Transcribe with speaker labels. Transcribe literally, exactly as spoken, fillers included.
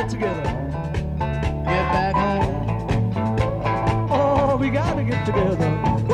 Speaker 1: get together. Get back home. Oh, we gotta get together.